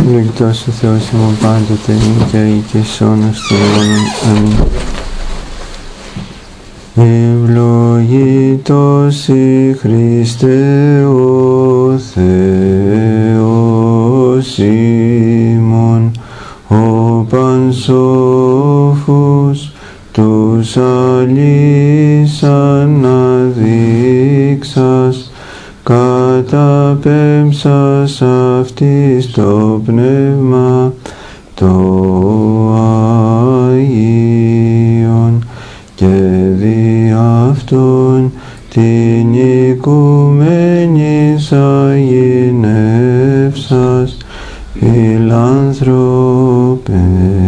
Ευλογητός ο Θεός ημών πάντοτε, νύν και εις αιώνας των αιώνων. Αμήν. Ευλογητός η Χριστέ ο Θεός ημών, ο πανσόφος τους αλείς αναδείξας, καταπέμψας αυτής το πνεύμα το Αγίον και δι' αυτόν την οικουμένης αγινεύσας φιλάνθρωπε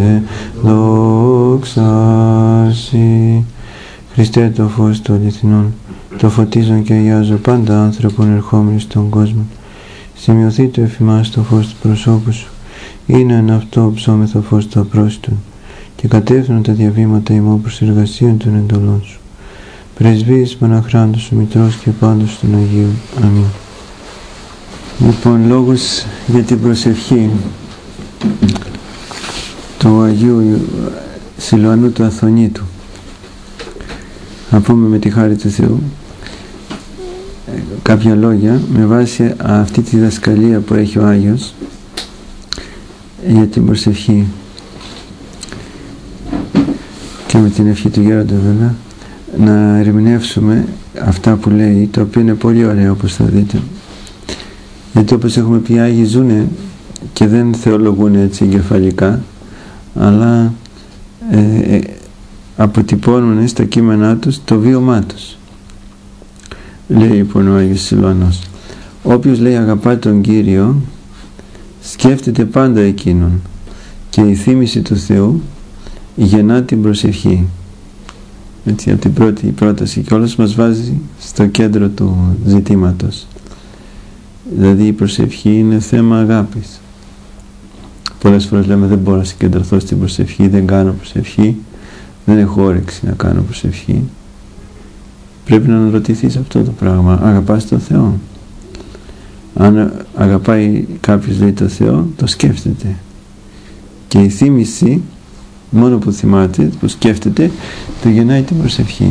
δόξασι. Χριστέ το φως των αληθινών, το φωτίζον και αγιάζω πάντα άνθρωπον ερχόμενοι στον κόσμο. Σημειωθεί το εφημάς το φως του προσώπου σου, είναι εν αυτό ψώμεθο φως του απρόσιτον, και κατεύθυνον τα διαβήματα ημών προς εργασίαν των εντολών σου. Πρεσβείες Παναχράντου σου, Μητρός και πάντως των Αγίων. Αμήν. Λοιπόν, λόγος για την προσευχή του Αγίου Σιλουανού του Αθωνίτου. Θα πούμε με τη χάρη του Θεού κάποια λόγια με βάση αυτή τη διδασκαλία που έχει ο Άγιος για την προσευχή και με την ευχή του Γέροντα βέβαια, να ερμηνεύσουμε αυτά που λέει, το οποίο είναι πολύ ωραίο όπως θα δείτε, γιατί όπως έχουμε πει, οι Άγιοι ζουνε και δεν θεολογούν έτσι εγκεφαλικά, αλλά αποτυπώνουν στα κείμενά τους το βίωμά τους. Λέει λοιπόν ο Άγιος Σιλουανός, όποιος λέει αγαπά τον Κύριο σκέφτεται πάντα εκείνον, και η θύμηση του Θεού γεννά την προσευχή. Έτσι, από την πρώτη πρόταση και όλος μας βάζει στο κέντρο του ζητήματος. Δηλαδή η προσευχή είναι θέμα αγάπης. Πολλές φορές λέμε δεν μπορώ να συγκεντρωθώ στην προσευχή, δεν κάνω προσευχή, δεν έχω όρεξη να κάνω προσευχή. Πρέπει να αναρωτηθείς αυτό το πράγμα. Αγαπάς τον Θεό? Αν αγαπάει κάποιος, λέει, τον Θεό, το σκέφτεται. Και η θύμηση, μόνο που θυμάται, που σκέφτεται, το γεννάει την προσευχή.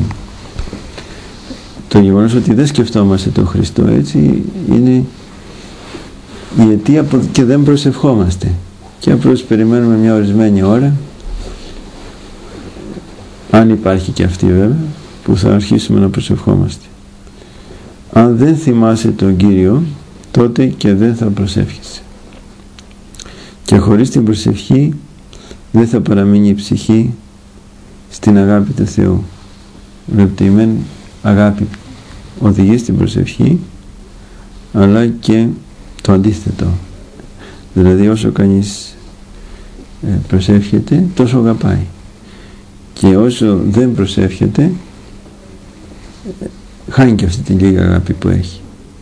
Το γεγονός ότι δεν σκεφτόμαστε τον Χριστό, έτσι, είναι η αιτία και δεν προσευχόμαστε. Και απλώς περιμένουμε μια ορισμένη ώρα, αν υπάρχει και αυτή βέβαια, που θα αρχίσουμε να προσευχόμαστε. Αν δεν θυμάσαι τον Κύριο, τότε και δεν θα προσεύχεσαι. Και χωρίς την προσευχή δεν θα παραμείνει η ψυχή στην αγάπη του Θεού. Βλέπετε, η μεν αγάπη οδηγεί στην προσευχή, αλλά και το αντίθετο. Δηλαδή όσο κανείς προσεύχεται, τόσο αγαπάει. Και όσο δεν προσεύχεται, χάνει και αυτή την λίγη αγάπη που έχει.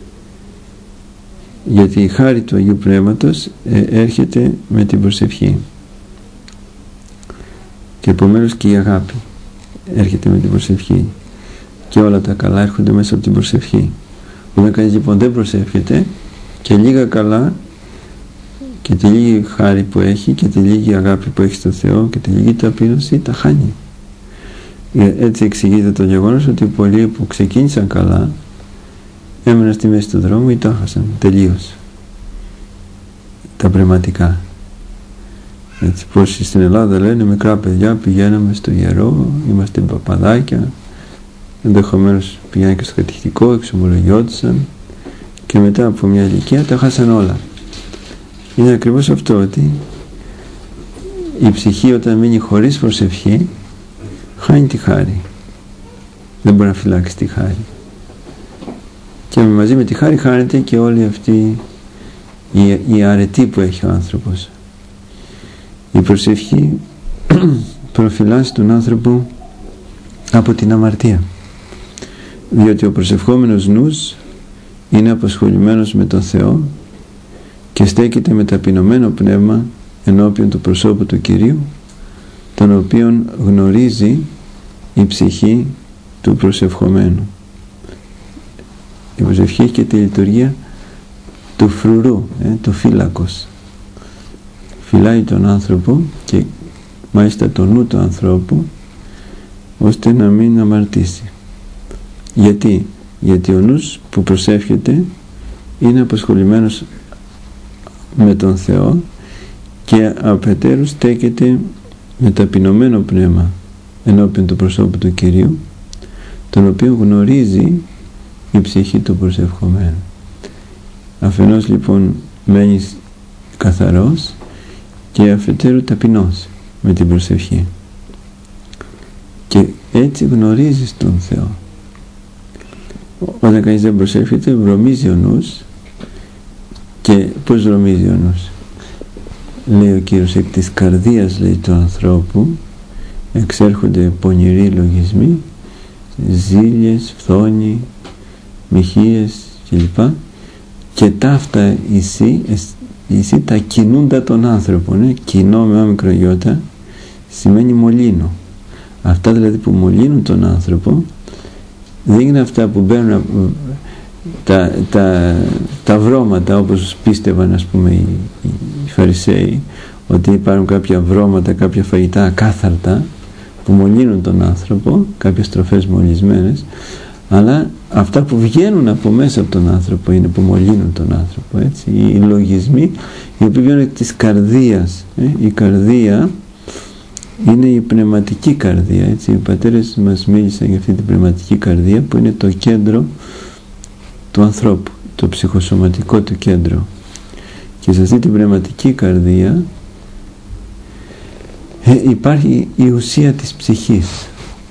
Γιατί η χάρη του Αγίου Πνεύματος έρχεται με την προσευχή. Και επομένως και η αγάπη έρχεται με την προσευχή. Και όλα τα καλά έρχονται μέσα από την προσευχή. Όταν κανείς λοιπόν δεν προσεύχεται, και λίγα καλά και τη λίγη χάρη που έχει και τη λίγη αγάπη που έχει στον Θεό και τη λίγη ταπείνωση, τα χάνει. Έτσι εξηγείται το γεγονός ότι πολλοί που ξεκίνησαν καλά έμεναν στη μέση του δρόμου ή το έχασαν τελείως τα πνευματικά. Έτσι, πως στην Ελλάδα λένε μικρά παιδιά πηγαίναμε στο ιερό, είμαστε παπαδάκια, ενδεχομένως πηγαίναν και στο κατηχητικό, εξομολογιώτησαν και μετά από μια ηλικία τα χάσαν όλα. Είναι ακριβώς αυτό, ότι η ψυχή όταν μείνει χωρίς προσευχή χάνει τη χάρη, δεν μπορεί να φυλάξει τη χάρη, και μαζί με τη χάρη χάνεται και όλη αυτή η αρετή που έχει ο άνθρωπος. Η προσευχή προφυλάσσει τον άνθρωπο από την αμαρτία, διότι ο προσευχόμενος νους είναι απασχολημένος με τον Θεό και στέκεται με ταπεινωμένο πνεύμα ενώπιον του προσώπου του Κυρίου, τον οποίον γνωρίζει η ψυχή του προσευχομένου. Η προσευχή έχει και τη λειτουργία του φρουρού, του φύλακος. φυλάει τον άνθρωπο και μάλιστα το νου του ανθρώπου, ώστε να μην αμαρτήσει. Γιατί ο νους που προσεύχεται είναι απασχολημένος με τον Θεό και αφετέρου στέκεται με ταπεινωμένο πνεύμα ενώπιον του προσώπου του Κυρίου, τον οποίο γνωρίζει η ψυχή του προσευχομένου. Αφενός λοιπόν μένεις καθαρός και αφετέρου ταπεινός με την προσευχή, και έτσι γνωρίζεις τον Θεό. Όταν κανείς δεν προσεύχεται, βρωμίζει ο νους. Και πώς βρωμίζει ο νους? Λέει ο Κύριος, εκ της καρδίας, λέει, του ανθρώπου εξέρχονται πονηροί λογισμοί, ζήλιες, φθόνοι, μοιχείες κλπ. Και ταύτα εσύ τα κινούντα των άνθρωπων. Κοινό με όμικρο γιώτα σημαίνει μολύνω. Αυτά δηλαδή που μολύνουν τον άνθρωπο δεν είναι αυτά που μπαίνουν τα βρώματα, όπως πίστευαν, ας πούμε, οι Φαρισαίοι, ότι υπάρχουν κάποια βρώματα, κάποια φαγητά ακάθαρτα που μολύνουν τον άνθρωπο, κάποιες τροφές μολυσμένες, αλλά αυτά που βγαίνουν από μέσα από τον άνθρωπο είναι που μολύνουν τον άνθρωπο, έτσι, οι λογισμοί οι οποίοι βγαίνουν της καρδίας. Η καρδία είναι η πνευματική καρδία, έτσι. Οι πατέρες μας μίλησαν για αυτή την πνευματική καρδία που είναι το κέντρο του ανθρώπου, το ψυχοσωματικό του κέντρο, και σε αυτή την πνευματική καρδία υπάρχει η ουσία της ψυχής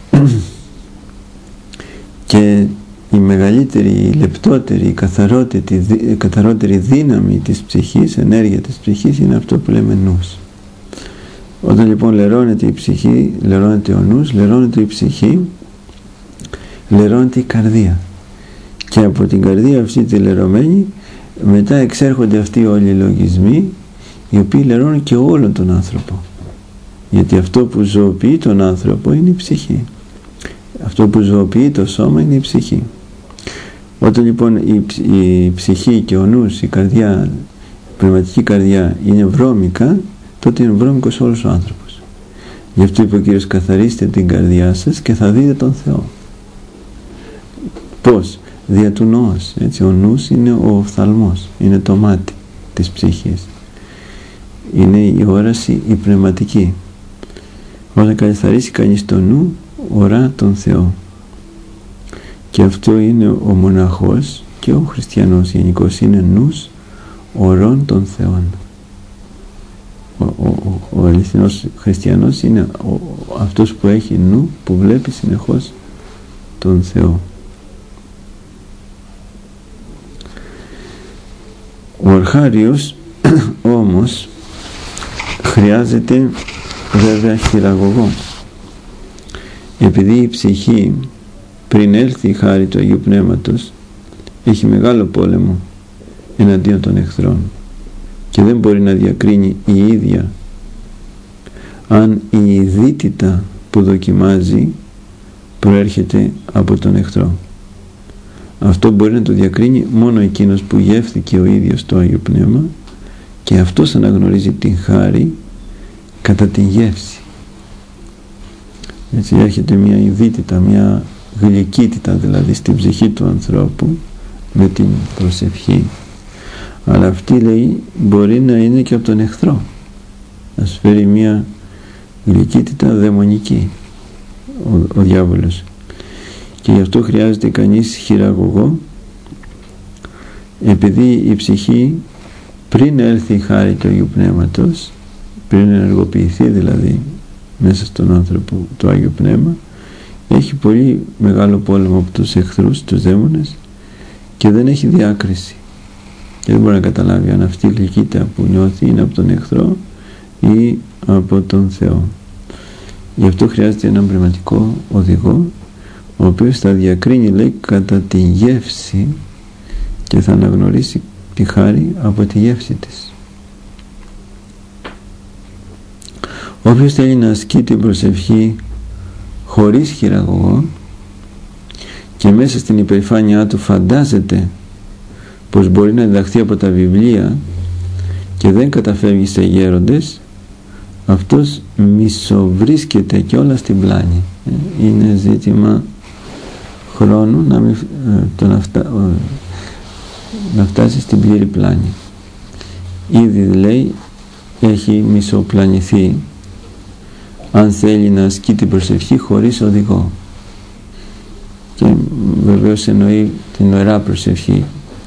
και η μεγαλύτερη, η λεπτότερη, η καθαρότερη δύναμη της ψυχής, ενέργεια της ψυχής, είναι αυτό που λέμε νους. Όταν λοιπόν λερώνεται η ψυχή, λερώνεται ο νους, λερώνεται η ψυχή, λερώνεται η καρδία, και από την καρδία αυτή τη λερωμένη μετά εξέρχονται αυτοί όλοι οι λογισμοί, οι οποίοι λερώνουν και όλον τον άνθρωπο, γιατί αυτό που ζωοποιεί τον άνθρωπο είναι η ψυχή, αυτό που ζωοποιεί το σώμα είναι η ψυχή. Όταν λοιπόν η ψυχή και ο νους, η καρδιά, η πνευματική καρδιά είναι βρώμικα, τότε είναι βρώμικος όλος ο άνθρωπος. Γι' αυτό είπε ο Κύριος, καθαρίστε την καρδιά σας και θα δείτε τον Θεό. Πώς? Δια του νους, έτσι. Ο νους είναι ο οφθαλμός, είναι το μάτι της ψυχής, είναι η όραση η πνευματική. Όταν καθαρίσει κανείς το νου, ορά τον Θεό, και αυτό είναι ο μοναχός και ο χριστιανός γενικώς, είναι νους ορών των Θεών. Ο αληθινός χριστιανός είναι αυτός που έχει νου, που βλέπει συνεχώς τον Θεό. Ο αρχάριος όμως χρειάζεται βέβαια χειραγωγό, επειδή η ψυχή πριν έλθει η χάρη του Αγίου Πνεύματος έχει μεγάλο πόλεμο εναντίον των εχθρών και δεν μπορεί να διακρίνει η ίδια αν η ειδίτητα που δοκιμάζει προέρχεται από τον εχθρό. Αυτό μπορεί να το διακρίνει μόνο εκείνος που γεύθηκε ο ίδιος το Άγιο Πνεύμα, και αυτός αναγνωρίζει την χάρη κατά την γεύση. Έτσι έρχεται μια ειδίτητα, μια γλυκύτητα δηλαδή στην ψυχή του ανθρώπου με την προσευχή, αλλά αυτή, λέει, μπορεί να είναι και από τον εχθρό, να σου φέρει μια γλυκύτητα δαιμονική ο διάβολος, και γι' αυτό χρειάζεται κανείς χειραγωγό, επειδή η ψυχή πριν έρθει η χάρη του Αγίου Πνεύματος, πριν ενεργοποιηθεί δηλαδή μέσα στον άνθρωπο το Άγιο Πνεύμα, έχει πολύ μεγάλο πόλεμο από τους εχθρούς, τους δαίμονες, και δεν έχει διάκριση και δεν μπορεί να καταλάβει αν αυτή η γλυκύτητα που νιώθει είναι από τον εχθρό ή από τον Θεό. Γι' αυτό χρειάζεται έναν πνευματικό οδηγό, ο οποίος θα διακρίνει, λέει, κατά τη γεύση και θα αναγνωρίσει τη χάρη από τη γεύση της. Όποιος θέλει να ασκεί την προσευχή χωρίς χειραγωγό και μέσα στην υπερηφάνειά του φαντάζεται πως μπορεί να διδαχθεί από τα βιβλία και δεν καταφεύγει σε γέροντες, αυτός μισοβρίσκεται κιόλας στην πλάνη. Είναι ζήτημα χρόνου να φτάσει στην πλήρη πλάνη. Ήδη λέει έχει μισοπλανηθεί αν θέλει να ασκεί την προσευχή χωρίς οδηγό, και βεβαίως εννοεί την ωραία προσευχή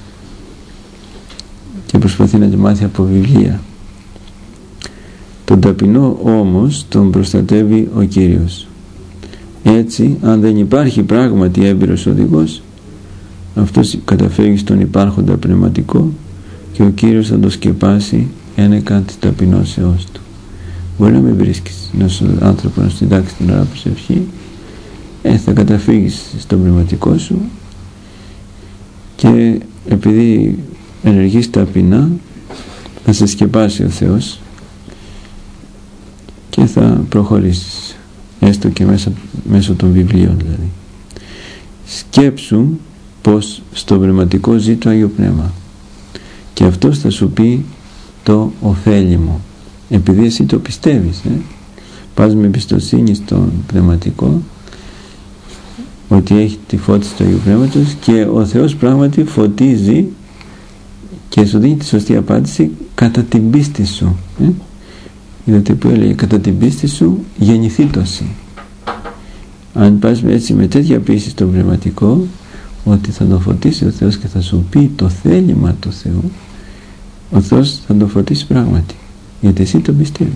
και προσπαθεί να τη μάθει από βιβλία. Τον ταπεινό όμως τον προστατεύει ο Κύριος. Έτσι, αν δεν υπάρχει πράγματι έμπειρος οδηγός, αυτός καταφεύγει στον υπάρχοντα πνευματικό και ο Κύριος θα το σκεπάσει ένεκα της ταπεινώσεώς του. Μπορεί να μην βρίσκεις ένας άνθρωπο να σου διδάξει την ωραία προσευχή, θα καταφύγεις στον πνευματικό σου και επειδή ενεργείς ταπεινά θα σε σκεπάσει ο Θεός και θα προχωρήσεις, έστω και μέσω των βιβλίων δηλαδή. Σκέψου πως στο πνευματικό ζει το Άγιο Πνεύμα και αυτός θα σου πει το ωφέλιμο, επειδή εσύ το πιστεύεις. Πας με εμπιστοσύνη στον πνευματικό ότι έχει τη φώτιση του Αγίου Πνεύματος και ο Θεός πράγματι φωτίζει και σου δίνει τη σωστή απάντηση κατά την πίστη σου. Είδατε που έλεγε κατά την πίστη σου γεννηθήτωση. Αν πας έτσι με τέτοια πίστη στο πνευματικό ότι θα το φωτίσει ο Θεός και θα σου πει το θέλημα του Θεού, ο Θεός θα το φωτίσει πράγματι, γιατί εσύ το πιστεύεις.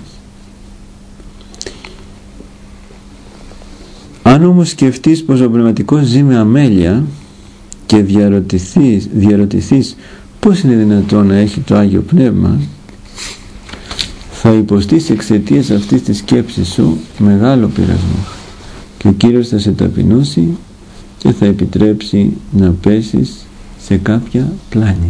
Αν όμως σκεφτείς πως ο πνευματικός ζει με αμέλεια και διαρωτηθείς πώς είναι δυνατόν να έχει το Άγιο Πνεύμα, θα υποστείς εξαιτίας αυτής της σκέψης σου μεγάλο πειρασμό και ο Κύριος θα σε ταπεινώσει και θα επιτρέψει να πέσεις σε κάποια πλάνη.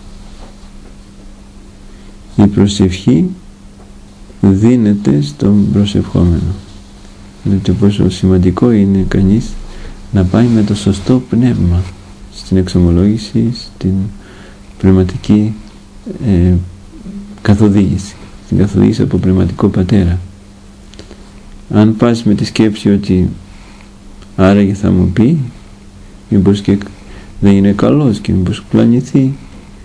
Η προσευχή δίνεται στον προσευχόμενο. Δείτε πόσο σημαντικό είναι κανείς να πάει με το σωστό πνεύμα στην εξομολόγηση, στην πνευματική καθοδήγηση, στην καθοδήγηση από πνευματικό πατέρα. Αν πας με τη σκέψη ότι άραγε θα μου πει, μήπως και δεν είναι καλός και μήπως πλανηθεί,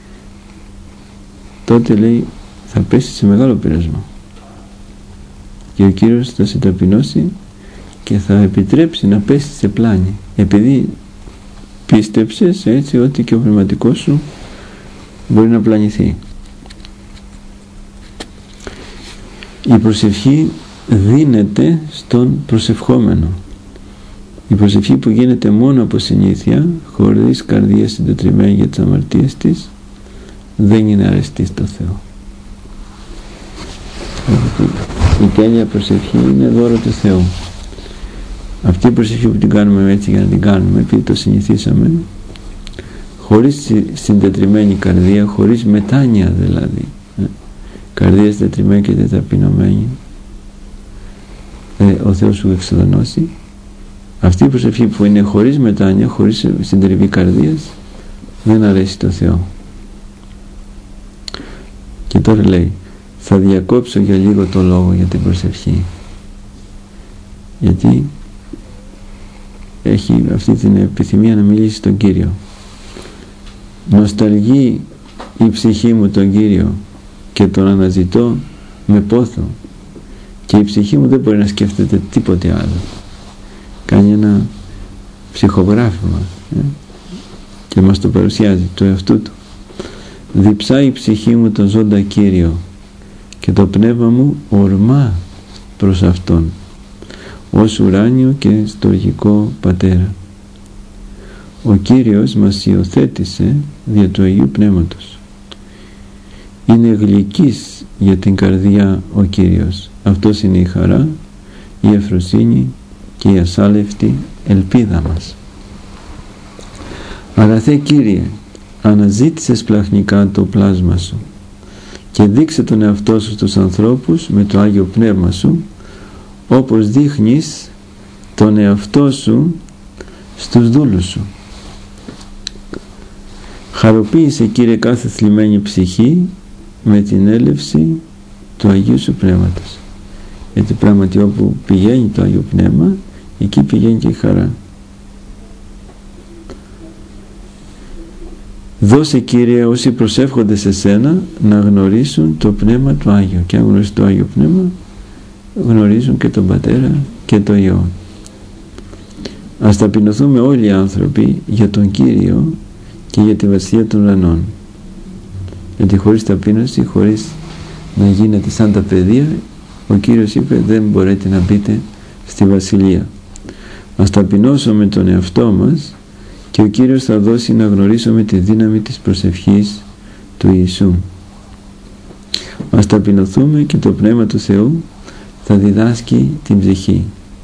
τότε λέει θα πέσει σε μεγάλο πειρασμό και ο Κύριος θα σε ταπεινώσει και θα επιτρέψει να πέσει σε πλάνη, επειδή πίστεψες έτσι ότι και ο πνευματικός σου μπορεί να πλανηθεί. Η προσευχή δίνεται στον προσευχόμενο. Η προσευχή που γίνεται μόνο από συνήθεια, χωρίς καρδία συντετριμένη για τις αμαρτίες της, δεν είναι αρεστή στο Θεό. Η τέλεια προσευχή είναι δώρο του Θεού. Αυτή η προσευχή που την κάνουμε έτσι για να την κάνουμε, επειδή το συνηθίσαμε, χωρίς συντετριμένη καρδία, χωρίς μετάνοια δηλαδή, καρδία συντετριμένη και ταπεινωμένη, ο Θεός σου εξοδονώσει. Αυτή η προσευχή που είναι χωρίς μετάνοια, χωρίς συντριβή καρδίας, δεν αρέσει το Θεό. Και τώρα λέει, θα διακόψω για λίγο το λόγο για την προσευχή, γιατί έχει αυτή την επιθυμία να μιλήσει στον Κύριο. Νοσταλγεί η ψυχή μου τον Κύριο και τον αναζητώ με πόθο και η ψυχή μου δεν μπορεί να σκέφτεται τίποτε άλλο. Κάνει ένα ψυχογράφημα και μας το παρουσιάζει το εαυτού του. Διψάει η ψυχή μου τον ζώντα Κύριο και το πνεύμα μου ορμά προς Αυτόν ως ουράνιο και στοργικό Πατέρα. Ο Κύριος μας υιοθέτησε δια του Αγίου Πνεύματος. Είναι γλυκής για την καρδιά ο Κύριος. Αυτός είναι η χαρά, η ευφροσύνη και η ασάλευτη ελπίδα μας. Αγαθέ Κύριε, αναζήτησες πλαχνικά το πλάσμα σου και δείξε τον εαυτό σου στους ανθρώπους με το Άγιο Πνεύμα σου, όπως δείχνεις τον εαυτό σου στους δούλους σου. Χαροποίησε Κύριε κάθε θλιμμένη ψυχή με την έλευση του Αγίου Σου Πνεύματος. Γιατί πράγματι όπου πηγαίνει το Άγιο Πνεύμα, εκεί πηγαίνει και η χαρά. Δώσε, Κύριε, όσοι προσεύχονται σε Σένα να γνωρίσουν το Πνεύμα του Άγιο, και αν γνωρίσουν το Άγιο Πνεύμα γνωρίζουν και τον Πατέρα και το Υιό. Ας ταπεινωθούμε όλοι οι άνθρωποι για τον Κύριο και για τη βασιλεία των ουρανών. Γιατί χωρίς ταπείνωση, χωρίς να γίνετε σαν τα παιδεία, ο Κύριος είπε δεν μπορείτε να μπείτε στη βασιλεία. Ας ταπεινώσουμε τον εαυτό μας και ο Κύριος θα δώσει να γνωρίσουμε τη δύναμη της προσευχής του Ιησού. Ας ταπεινωθούμε και το Πνεύμα του Θεού θα διδάσκει την ψυχή.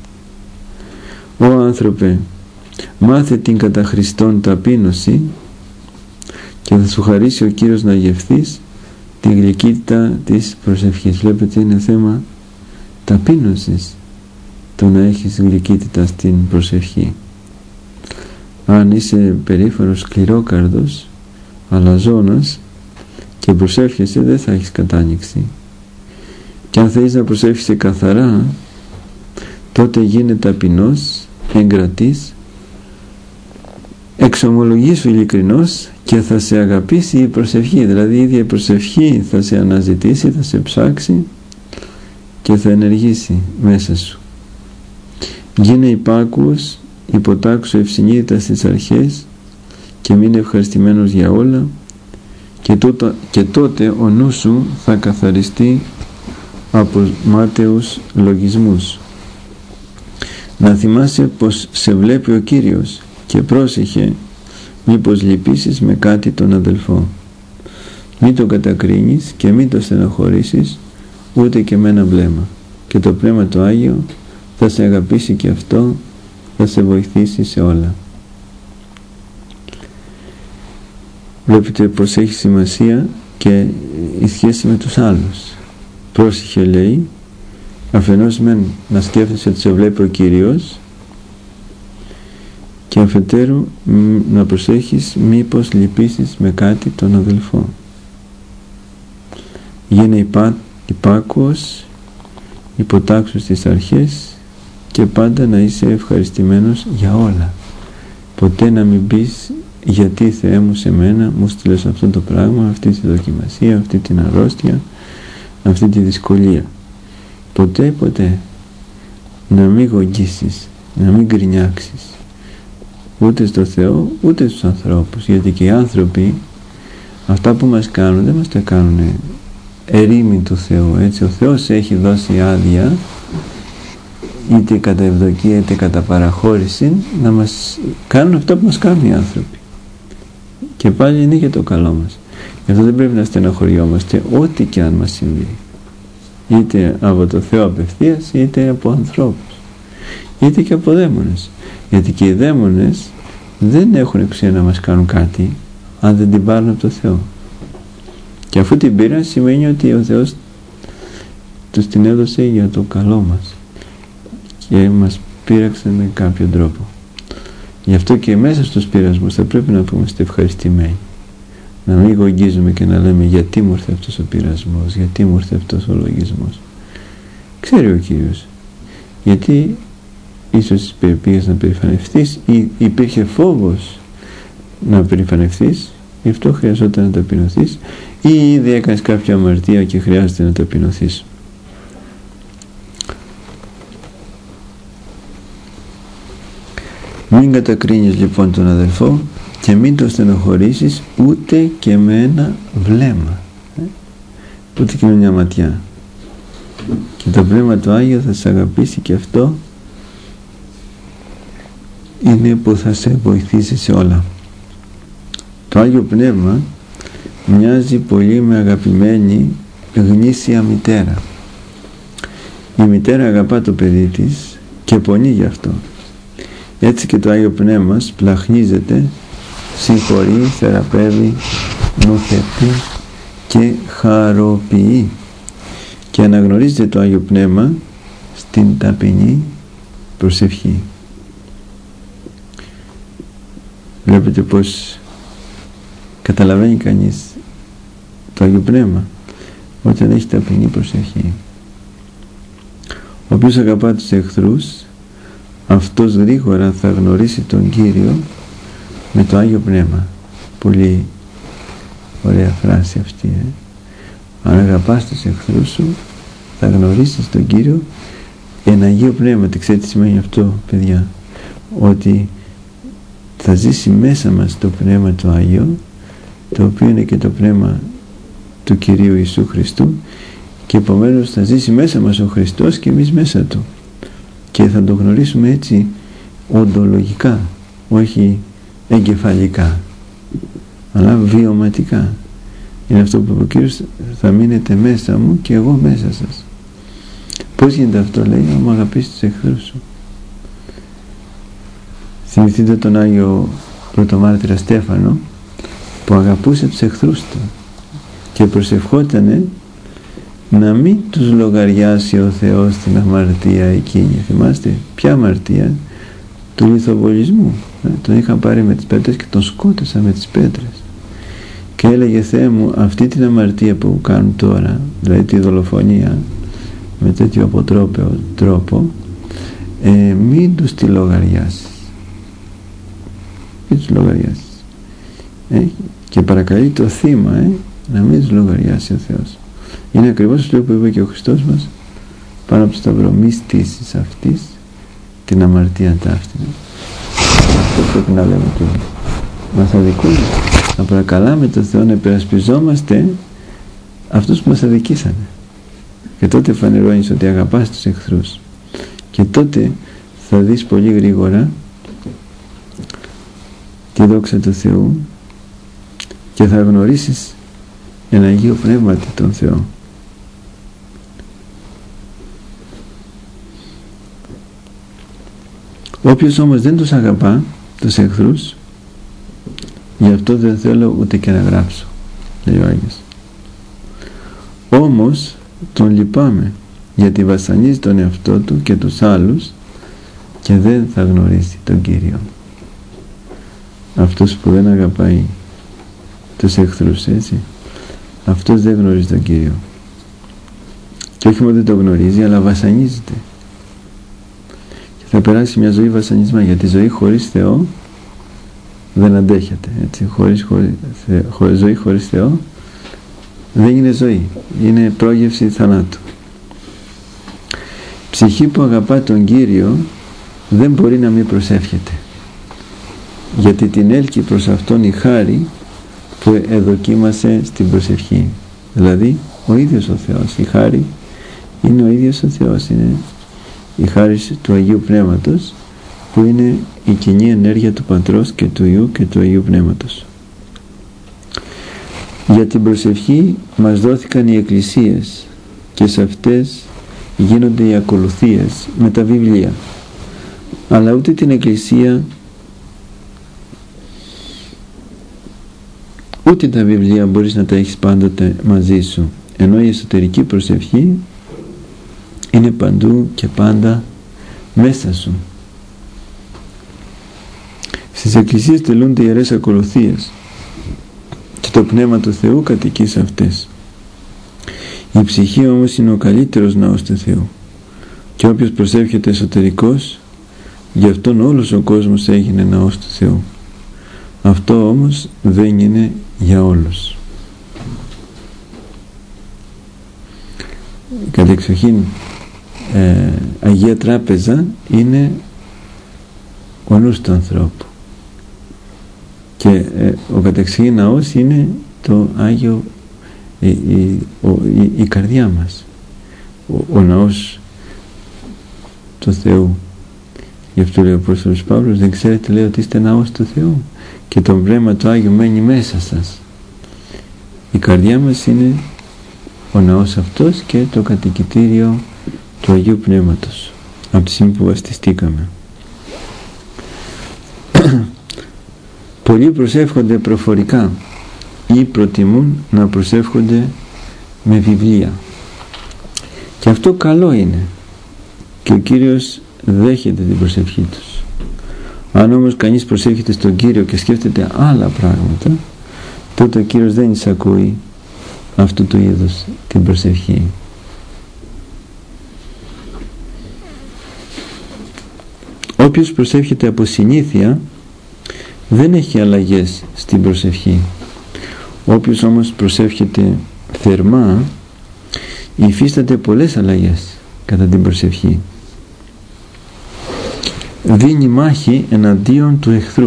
Ω άνθρωπε, μάθε την κατά Χριστόν ταπείνωση και θα σου χαρίσει ο Κύριος να γευθείς τη γλυκύτητα της προσευχής. Βλέπετε, είναι θέμα ταπείνωσης το να έχεις γλυκύτητα στην προσευχή. Αν είσαι περήφανος, σκληρόκαρδος, αλαζόνας και προσεύχεσαι, δεν θα έχεις κατάνοιξη. Και αν θέλεις να προσεύχεσαι καθαρά, τότε γίνε ταπεινός, εγκρατής, εξομολογήσου ειλικρινός και θα σε αγαπήσει η προσευχή. Δηλαδή η ίδια η προσευχή θα σε αναζητήσει, θα σε ψάξει και θα ενεργήσει μέσα σου. Γίνε υπάκουος, υποτάξου ευσυνείδητα στις αρχές και μείνε ευχαριστημένος για όλα, και τότε ο νους σου θα καθαριστεί από μάταιους λογισμούς. Να θυμάσαι πως σε βλέπει ο Κύριος και πρόσεχε μήπως λυπήσεις με κάτι τον αδελφό. Μην τον κατακρίνεις και μην τον στενοχωρήσεις ούτε και με ένα βλέμμα, και το Πνεύμα το Άγιο θα σε αγαπήσει και αυτό θα σε βοηθήσει σε όλα. Βλέπετε πως έχει σημασία και η σχέση με τους άλλους. Πρόσεχε, λέει, αφενός μεν να σκέφτεσαι ότι σε βλέπει ο Κύριος, και αφετέρου να προσέχεις μήπως λυπήσεις με κάτι τον αδελφό. Γίνε υπάκουος, υποτάξου στις αρχές και πάντα να είσαι ευχαριστημένος για όλα. Ποτέ να μην πεις γιατί Θεέ μου σε μένα μου στείλες αυτό το πράγμα, αυτή τη δοκιμασία, αυτή την αρρώστια, αυτή τη δυσκολία. Ποτέ να μην γογγίσεις, να μην γκρινιάξεις ούτε στο Θεό ούτε στους ανθρώπους, γιατί και οι άνθρωποι αυτά που μας κάνουν δεν μας τα κάνουν ερήμην του Θεού. Έτσι ο Θεός έχει δώσει άδεια, είτε κατά ευδοκία είτε κατά παραχώρηση, να μας κάνουν αυτά που μας κάνουν οι άνθρωποι, και πάλι είναι για το καλό μας. Γι' αυτό δεν πρέπει να στεναχωριόμαστε ό,τι και αν μας συμβεί, είτε από το Θεό απευθείας είτε από ανθρώπους είτε και από δαίμονες, γιατί και οι δαίμονες δεν έχουν εξουσία να μας κάνουν κάτι αν δεν την πάρουν από το Θεό, και αφού την πήραν σημαίνει ότι ο Θεός τους την έδωσε για το καλό μας και μας πείραξε με κάποιο τρόπο. Γι' αυτό και μέσα στους πειρασμούς θα πρέπει να είμαστε ευχαριστημένοι, να μην γογγίζουμε και να λέμε γιατί μου ήρθε αυτός ο πειρασμός, γιατί μου ήρθε αυτός ο λογισμός. Ξέρει ο Κύριος, γιατί ίσως πήγες να περηφανευτείς ή υπήρχε φόβος να περηφανευτείς, γι' αυτό χρειαζόταν να ταπεινωθείς, ή ήδη έκανες κάποια αμαρτία και χρειάζεται να ταπεινωθείς. Μην κατακρίνεις λοιπόν τον αδελφό και μην τον στενοχωρήσεις ούτε και με ένα βλέμμα, ούτε και με μια ματιά, και το Πνεύμα του Άγιο θα σε αγαπήσει, και αυτό είναι που θα σε βοηθήσει σε όλα. Το Άγιο Πνεύμα μοιάζει πολύ με αγαπημένη γνήσια μητέρα. Η μητέρα αγαπά το παιδί της και πονεί γι' αυτό. Έτσι και το Άγιο Πνεύμα σπλαχνίζεται, συγχωρεί, θεραπεύει, νουθετεί και χαροποιεί, και αναγνωρίζεται το Άγιο Πνεύμα στην ταπεινή προσευχή. Βλέπετε πως καταλαβαίνει κανείς το Άγιο Πνεύμα. όταν έχει ταπεινή προσευχή. Ο οποίος αγαπά τους εχθρούς, αυτός γρήγορα θα γνωρίσει τον Κύριο με το Άγιο Πνεύμα. Πολύ ωραία φράση αυτή. Αν αγαπάς τους εχθρούς σου, θα γνωρίσεις τον Κύριο εν Αγίο Πνεύμα. Ξέρετε τι σημαίνει αυτό, παιδιά? Ότι θα ζήσει μέσα μας το Πνεύμα το Άγιο, το οποίο είναι και το Πνεύμα του Κυρίου Ιησού Χριστού, και επομένως θα ζήσει μέσα μας ο Χριστός και εμείς μέσα Του, και θα το γνωρίσουμε έτσι οντολογικά, όχι εγκεφαλικά, αλλά βιωματικά. Είναι αυτό που είπε ο Κύριος, θα μείνετε μέσα μου και εγώ μέσα σας. Πώς γίνεται αυτό? Λέει, άμα αγαπήσεις τους εχθρούς σου. Θυμηθείτε τον Άγιο Πρωτομάρτυρα Στέφανο, που αγαπούσε τους εχθρούς του και προσευχότανε να μην τους λογαριάσει ο Θεός την αμαρτία εκείνη. Θυμάστε ποια αμαρτία? Του λιθοβολισμού. Τον είχαν πάρει με τις πέτρες και τον σκότωσαν με τις πέτρες, και έλεγε, Θεέ μου, αυτή την αμαρτία που κάνουν τώρα, δηλαδή τη δολοφονία με τέτοιο αποτρόπαιο τρόπο, μην τους τη λογαριάσεις, μην τους λογαριάσεις, και παρακαλεί το θύμα να μην τους λογαριάσει ο Θεός. Είναι ακριβώς αυτό που είπε και ο Χριστός μας πάνω από το σταυρό, μη στήσεις αυτής την αμαρτία ταύτην. Αυτό πρέπει να λέμε τώρα. Μας αδικούν. Να παρακαλάμε τον Θεό να υπερασπιζόμαστε αυτούς που μας αδικήσανε, και τότε φανερώνεις ότι αγαπάς τους εχθρούς, και τότε θα δεις πολύ γρήγορα τη δόξα του Θεού και θα γνωρίσεις εν Αγίο Πνεύματι τον Θεό. Όποιος όμως δεν τους αγαπά τους εχθρούς, γι' αυτό δεν θέλω ούτε και να γράψω, λέει ο Άγιος. Όμως τον λυπάμαι, γιατί βασανίζει τον εαυτό του και τους άλλους και δεν θα γνωρίσει τον Κύριο. Αυτός που δεν αγαπάει τους εχθρούς, έτσι, αυτός δεν γνωρίζει τον Κύριο. Και όχι μόνο δεν το γνωρίζει, αλλά βασανίζεται. Και θα περάσει μια ζωή βασανισμά, γιατί ζωή χωρίς Θεό δεν αντέχεται, έτσι. Ζωή χωρίς Θεό δεν είναι ζωή, είναι πρόγευση θανάτου. Ψυχή που αγαπά τον Κύριο δεν μπορεί να μην προσεύχεται, γιατί την έλκει προς Αυτόν η χάρη που εδοκίμασε στην προσευχή. Δηλαδή ο ίδιος ο Θεός, η χάρη είναι ο ίδιος ο Θεός, είναι η χάρη του Αγίου Πνεύματος, που είναι η κοινή ενέργεια του Πατρός και του Υιού και του Αγίου Πνεύματος. Για την προσευχή μας δόθηκαν οι εκκλησίες, και σε αυτές γίνονται οι ακολουθίες με τα βιβλία, αλλά ούτε την εκκλησία ούτε τα βιβλία μπορείς να τα έχεις πάντοτε μαζί σου, ενώ η εσωτερική προσευχή είναι παντού και πάντα μέσα σου. Στις εκκλησίες τελούνται ιερές ακολουθίες και το Πνεύμα του Θεού κατοικεί σε αυτές. Η ψυχή όμως είναι ο καλύτερος ναός του Θεού, και όποιος προσεύχεται εσωτερικός, γι' αυτόν όλος ο κόσμος έγινε ναός του Θεού. Αυτό όμως δεν είναι για όλους. Κατεξοχήν Αγία Τράπεζα είναι ο νους του ανθρώπου, και ο κατεξοχήν ναός είναι το Άγιο, η καρδιά μας, ο ναός του Θεού. Γι' αυτό λέει ο Απόστολος Παύλος, δεν ξέρετε, λέει, ότι είστε ναός του Θεού και το Πνεύμα του Άγιο μένει μέσα σας. Η καρδιά μας είναι ο ναός αυτός και το κατοικητήριο του Αγίου Πνεύματος από τη στιγμή που βαστιστήκαμε. Πολλοί προσεύχονται προφορικά ή προτιμούν να προσεύχονται με βιβλία, και αυτό καλό είναι, και ο Κύριος δέχεται την προσευχή τους. Αν όμως κανείς προσεύχεται στον Κύριο και σκέφτεται άλλα πράγματα, τότε ο Κύριος δεν εισακούει αυτού του είδους την προσευχή. Όποιος προσεύχεται από συνήθεια δεν έχει αλλαγές στην προσευχή. Όποιος όμως προσεύχεται θερμά υφίσταται πολλές αλλαγές κατά την προσευχή. Δίνει μάχη εναντίον του εχθρού,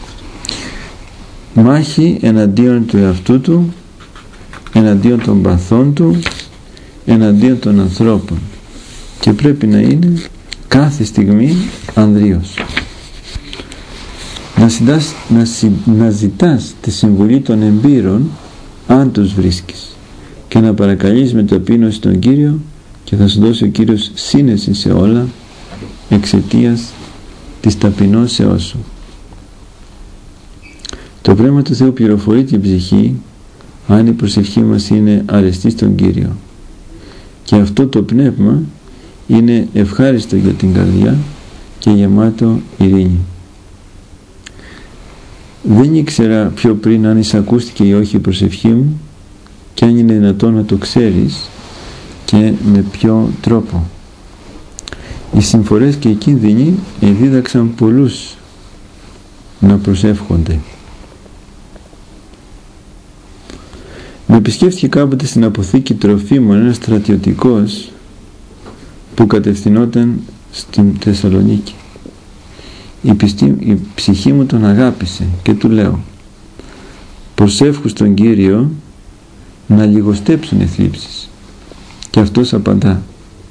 μάχη εναντίον του εαυτού του, εναντίον των παθών του, εναντίον των ανθρώπων, και πρέπει να είναι κάθε στιγμή ανδρείος. Να ζητάς τη συμβουλή των εμπειρών αν τους βρίσκεις, και να παρακαλείς με ταπείνωση τον Κύριο, και θα σου δώσει ο Κύριος σύνεση σε όλα εξαιτίας της ταπεινώσεώς σου. Το Πνεύμα του Θεού πληροφορεί την ψυχή αν η προσευχή μας είναι αρεστή στον Κύριο, και αυτό το Πνεύμα είναι ευχάριστο για την καρδιά και γεμάτο ειρήνη. Δεν ήξερα πιο πριν αν εισακούστηκε ή όχι η προσευχή μου, και αν είναι δυνατόν να το ξέρεις και με ποιο τρόπο. Οι συμφορές και οι κίνδυνοι εδίδαξαν πολλούς να προσεύχονται. Με επισκέφθηκε κάποτε στην αποθήκη τροφίμων ένας στρατιωτικός που κατευθυνόταν στην Θεσσαλονίκη. Η ψυχή μου τον αγάπησε και του λέω: προσεύχου στον Κύριο να λιγοστέψουν οι θλίψεις. Και αυτός απαντά: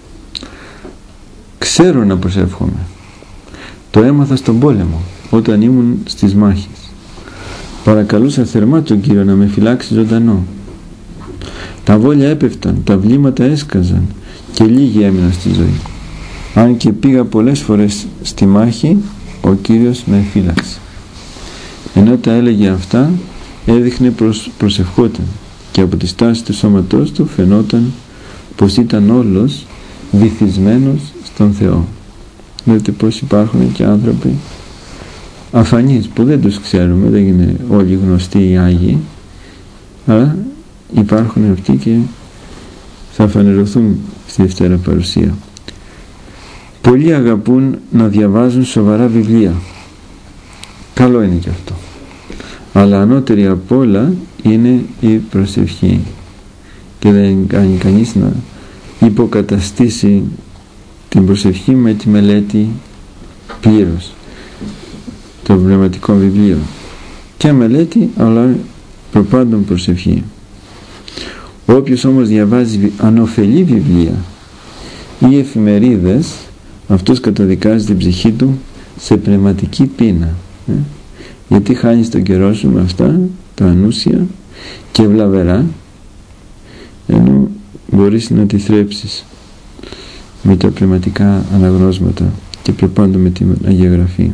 ξέρω να προσεύχομαι. Το έμαθα στον πόλεμο, όταν ήμουν στις μάχες. Παρακαλούσα θερμά τον Κύριο να με φυλάξει ζωντανό. Τα βόλια έπεφταν, τα βλήματα έσκαζαν και λίγοι έμειναν στη ζωή. Αν και πήγα πολλές φορές στη μάχη, ο Κύριος με φύλαξε. Ενώ τα έλεγε αυτά, έδειχνε προσευχόταν, και από τη στάση του σώματός του φαινόταν πως ήταν όλος βυθισμένος στον Θεό. Δείτε πως υπάρχουν και άνθρωποι αφανείς που δεν τους ξέρουμε, δεν είναι όλοι γνωστοί οι Άγιοι, αλλά υπάρχουν αυτοί και θα φανερωθούν στη Δευτέρα Παρουσία. Πολλοί αγαπούν να διαβάζουν σοβαρά βιβλία. Καλό είναι και αυτό. Αλλά ανώτερη απ' όλα είναι η προσευχή. Και δεν κάνει κανείς να υποκαταστήσει την προσευχή με τη μελέτη πλήρως των πνευματικών βιβλίων. Και μελέτη, αλλά προπάντων προσευχή. Όποιος όμως διαβάζει ανωφελή βιβλία ή εφημερίδες, αυτός καταδικάζει την ψυχή του σε πνευματική πείνα. Γιατί χάνεις τον καιρό σου με αυτά τα ανούσια και βλαβερά, ενώ μπορείς να τη θρέψεις με τα πνευματικά αναγνώσματα και προπάντων με την Αγία Γραφή.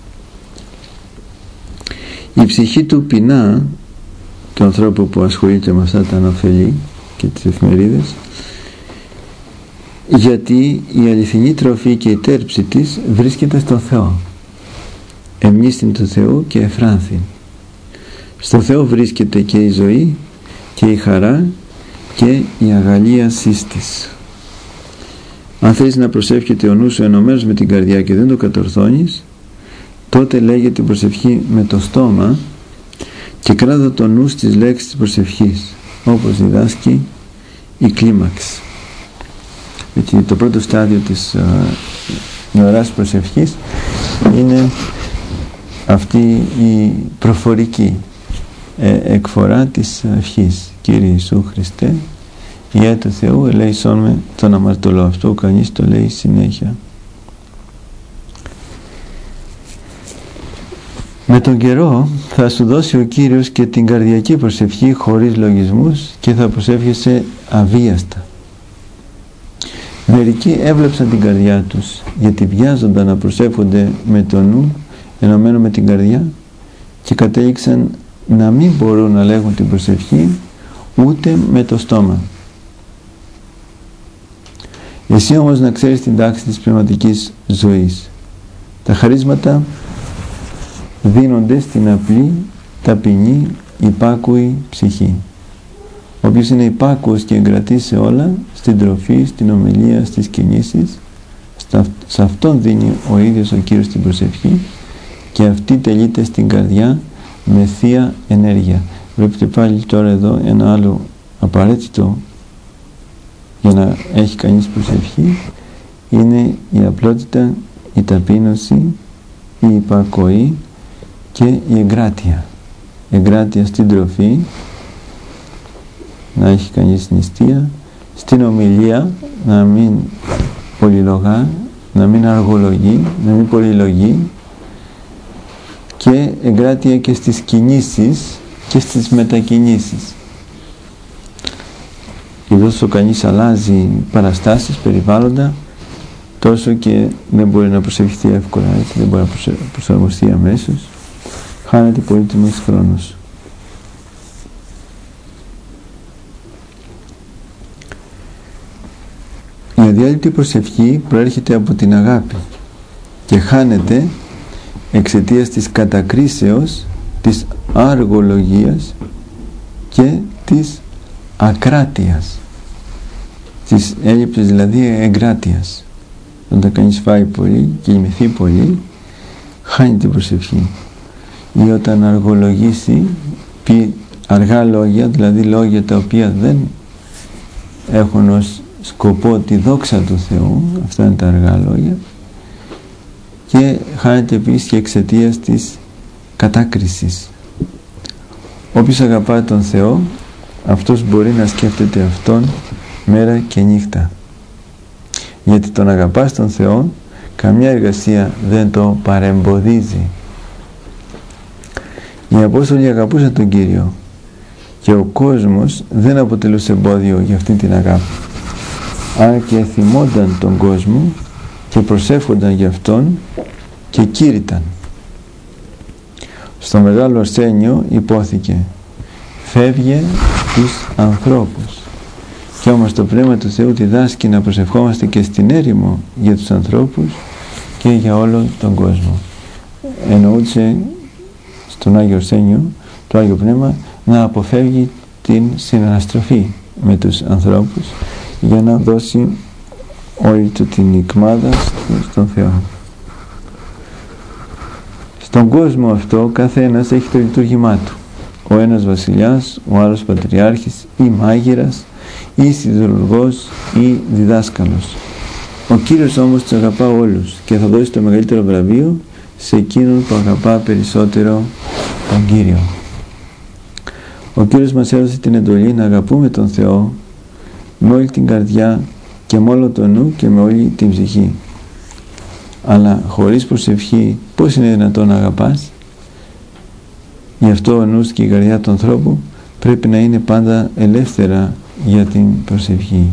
Η ψυχή του πεινά, του ανθρώπου που ασχολείται με αυτά τα ανωφελή και τις εφημερίδες, γιατί η αληθινή τροφή και η τέρψη της βρίσκεται στο Θεό. Εμνίστην του Θεού και εφράνθην. Στο Θεό βρίσκεται και η ζωή και η χαρά και η αγαλίασής της. Αν θέλεις να προσεύχεται ο νους σου ενωμένος με την καρδιά και δεν το κατορθώνεις, τότε λέγεται την προσευχή με το στόμα και κράτα το νου στις λέξεις της προσευχής, όπως διδάσκει η κλίμαξ. Έτσι, το πρώτο στάδιο της νεοράς προσευχής είναι αυτή η προφορική εκφορά της ευχής. Κύριε Ιησού Χριστέ, Υιέ του Θεού, ελέησόν με τον αμαρτωλό. Αυτό κανείς το λέει συνέχεια. Με τον καιρό θα σου δώσει ο Κύριος και την καρδιακή προσευχή χωρίς λογισμούς και θα προσεύχεσαι αβίαστα. Μερικοί έβλεψαν την καρδιά τους, γιατί βιάζονταν να προσεύχονται με το νου ενωμένο με την καρδιά, και κατέληξαν να μην μπορούν να λέγουν την προσευχή ούτε με το στόμα. Εσύ όμως να ξέρεις την τάξη της πνευματικής ζωής. Τα χαρίσματα δίνονται στην απλή, ταπεινή, υπάκουη ψυχή. όποιος είναι υπάκουος και εγκρατεί σε όλα, στην τροφή, στην ομιλία, στις κινήσεις, σε αυτόν δίνει ο ίδιος ο Κύριος την προσευχή και αυτή τελείται στην καρδιά με θεία ενέργεια. Βλέπετε πάλι τώρα εδώ ένα άλλο απαραίτητο για να έχει κανείς προσευχή, είναι η απλότητα, η ταπείνωση, η υπακοή και η εγκράτεια. Εγκράτεια στην τροφή, να έχει κανείς νηστεία, στην ομιλία να μην πολυλογά, να μην αργολογεί, να μην πολυλογεί, και εγκράτεια και στις κινήσεις και στις μετακινήσεις. Εδώ όσο κανείς αλλάζει παραστάσεις, περιβάλλοντα, τόσο και δεν μπορεί να προσευχηθεί εύκολα, έτσι, δεν μπορεί να προσαρμοστεί αμέσως, χάνεται πολύτιμος χρόνος. Η αδιάλειπτη προσευχή προέρχεται από την αγάπη και χάνεται εξαιτίας της κατακρίσεως, της αργολογίας και της ακράτειας, της έλλειψης δηλαδή εγκράτειας. Όταν κανείς φάει πολύ και κοιμηθεί πολύ, χάνει την προσευχή. Ή όταν αργολογήσει, πει αργά λόγια, δηλαδή λόγια τα οποία δεν έχουν ως σκοπό τη δόξα του Θεού, αυτά είναι τα αργά λόγια, και χάνεται επίσης και εξαιτίας της κατάκρισης. Όποιος αγαπά τον Θεό, αυτός μπορεί να σκέφτεται Αυτόν μέρα και νύχτα. Γιατί τον αγαπάς τον Θεό, καμιά εργασία δεν το παρεμποδίζει. Οι Απόστολοι αγαπούσαν τον Κύριο και ο κόσμος δεν αποτελούσε εμπόδιο για αυτή την αγάπη. Άρα και θυμόνταν τον κόσμο και προσεύχονταν για Αυτόν και κήρυταν. Στο Μεγάλο Αρσένιο υπόθηκε «Φεύγε τους ανθρώπους». Και όμως το Πνεύμα του Θεού διδάσκει να προσευχόμαστε και στην έρημο για τους ανθρώπους και για όλο τον κόσμο. Εννοούσε στον Άγιο Αρσένιο, το Άγιο Πνεύμα, να αποφεύγει την συναναστροφή με τους ανθρώπους για να δώσει όλη του την ικμάδα στον Θεό. Στον κόσμο αυτό κάθε ένας έχει το λειτουργήμά του. Ο ένας βασιλιάς, ο άλλος πατριάρχης ή μάγειρας ή σιδηρουργός ή διδάσκαλος. Ο Κύριος όμως τους αγαπά όλους και θα δώσει το μεγαλύτερο βραβείο σε εκείνον που αγαπά περισσότερο τον Κύριο. Ο Κύριος μας έδωσε την εντολή να αγαπούμε τον Θεό με όλη την καρδιά και με όλο το νου και με όλη την ψυχή. Αλλά χωρίς προσευχή πώς είναι δυνατόν να αγαπάς? Γι' αυτό ο νους και η καρδιά του ανθρώπου πρέπει να είναι πάντα ελεύθερα για την προσευχή.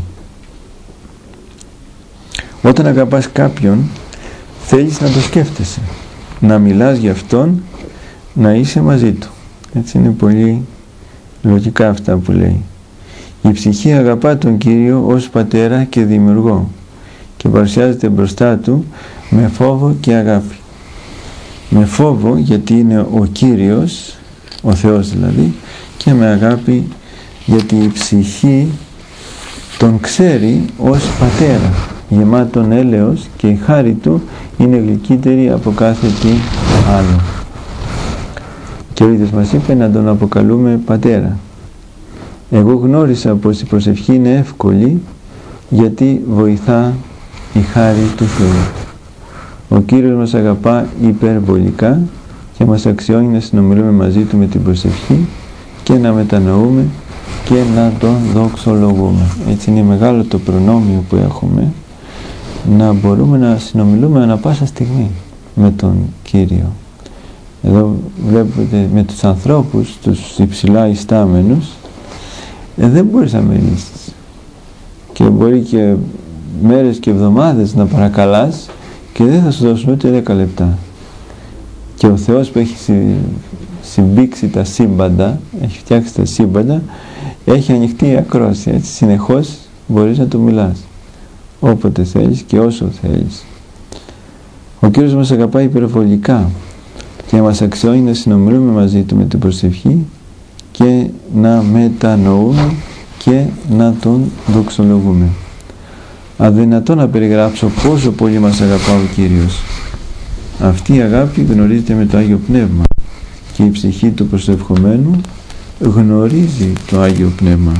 Όταν αγαπάς κάποιον, θέλεις να το σκέφτεσαι, να μιλάς για αυτόν, να είσαι μαζί του. Έτσι είναι πολύ λογικά αυτά που λέει. Η ψυχή αγαπά τον Κύριο ως πατέρα και δημιουργό και παρουσιάζεται μπροστά του με φόβο και αγάπη. Με φόβο γιατί είναι ο Κύριος, ο Θεός δηλαδή, και με αγάπη γιατί η ψυχή τον ξέρει ως πατέρα, γεμάτον έλεος, και η χάρη του είναι γλυκύτερη από κάθε τι άλλο. Και ο ίδιος μας είπε να τον αποκαλούμε πατέρα. Εγώ γνώρισα πως η προσευχή είναι εύκολη γιατί βοηθά η χάρη του Θεού. Ο Κύριος μας αγαπά υπερβολικά και μας αξιώνει να συνομιλούμε μαζί Του με την προσευχή και να μετανοούμε και να Τον δοξολογούμε. Έτσι είναι μεγάλο το προνόμιο που έχουμε, να μπορούμε να συνομιλούμε ανά πάσα στιγμή με τον Κύριο. Εδώ βλέπετε με τους ανθρώπους, τους υψηλά ιστάμενους, δεν μπορείς να μιλήσεις και μπορεί και μέρες και εβδομάδες να παρακαλάς και δεν θα σου δώσουν ούτε 10 λεπτά. Και ο Θεός που έχει συμπήξει τα σύμπαντα, έχει φτιάξει τα σύμπαντα, έχει ανοιχτή η ακρόαση, έτσι συνεχώς μπορείς να του μιλάς όποτε θέλεις και όσο θέλεις. Ο Κύριος μας αγαπάει υπερβολικά και μας αξιώνει να συνομιλούμε μαζί Του με την προσευχή και να μετανοούμε και να τον δοξολογούμε. Αδυνατό να περιγράψω πόσο πολύ μας αγαπά ο Κύριος. Αυτή η αγάπη γνωρίζεται με το Άγιο Πνεύμα και η ψυχή του προσευχομένου γνωρίζει το Άγιο Πνεύμα.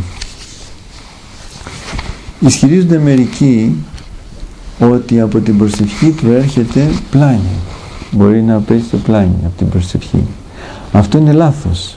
Ισχυρίζονται μερικοί ότι από την προσευχή προέρχεται πλάνη. Μπορεί να πέσει το πλάνη από την προσευχή. Αυτό είναι λάθος.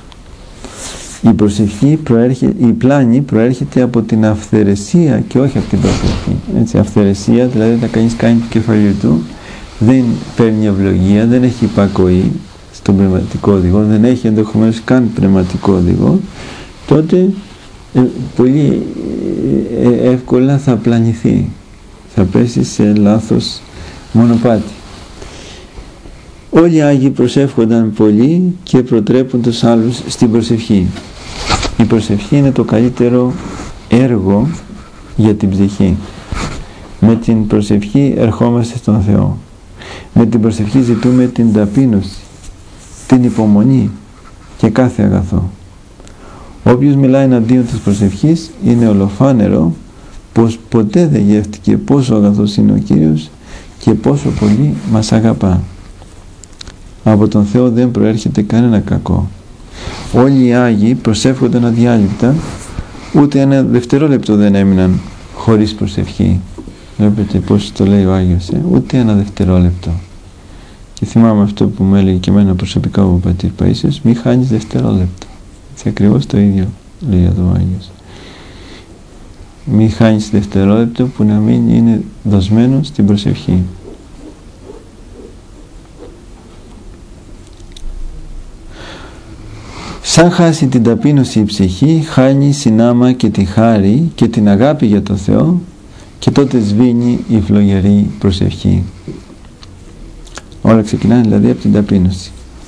Η πλάνη προέρχεται από την αυθαιρεσία και όχι από την προσευχή. Έτσι, αυθαιρεσία, δηλαδή όταν κανείς κάνει το κεφαλιού του, δεν παίρνει ευλογία, δεν έχει υπακοή στον πνευματικό οδηγό, δεν έχει ενδεχομένως καν πνευματικό οδηγό, τότε πολύ εύκολα θα πλανηθεί, θα πέσει σε λάθος μονοπάτι. Όλοι οι Άγιοι προσεύχονταν πολύ και προτρέπουν τους άλλους στην προσευχή. Η προσευχή είναι το καλύτερο έργο για την ψυχή. Με την προσευχή ερχόμαστε στον Θεό. Με την προσευχή ζητούμε την ταπείνωση, την υπομονή και κάθε αγαθό. Όποιος μιλάει εναντίον της προσευχής είναι ολοφάνερο πως ποτέ δεν γεύτηκε πόσο αγαθός είναι ο Κύριος και πόσο πολύ μας αγαπά. Από τον Θεό δεν προέρχεται κανένα κακό. Όλοι οι Άγιοι προσεύχονταν αδιάλειπτα, ούτε ένα δευτερόλεπτο δεν έμειναν χωρίς προσευχή. Βλέπετε πώς το λέει ο Άγιος, ούτε ένα δευτερόλεπτο. Και θυμάμαι αυτό που μου έλεγε και εμένα προσωπικά ο πατήρ Παΐσιος, μη χάνεις δευτερόλεπτο. Έτσι ακριβώς το ίδιο λέει εδώ ο Άγιος. Μη χάνεις δευτερόλεπτο που να μην είναι δοσμένο στην προσευχή. Σαν χάσει την ταπείνωση η ψυχή, χάνει συνάμα και τη χάρη και την αγάπη για το Θεό και τότε σβήνει η φλογερή προσευχή. Όλα ξεκινάνε δηλαδή από την ταπείνωση.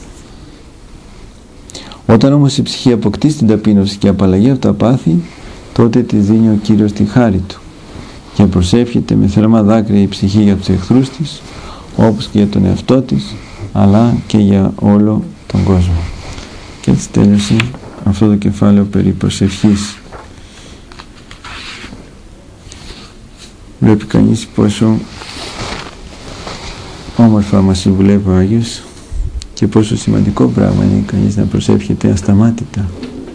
Όταν όμως η ψυχή αποκτήσει την ταπείνωση και απαλλαγή από τα πάθη, τότε της δίνει ο Κύριος τη χάρη του και προσεύχεται με θερμά δάκρυα η ψυχή για τους εχθρούς της, όπως και για τον εαυτό της, αλλά και για όλο τον κόσμο. Και έτσι τέλειωσε αυτό το κεφάλαιο περί προσευχής. Βλέπει κανείς πόσο όμορφα μας συμβουλεύει ο Άγιος και πόσο σημαντικό πράγμα είναι κανείς να προσεύχεται ασταμάτητα.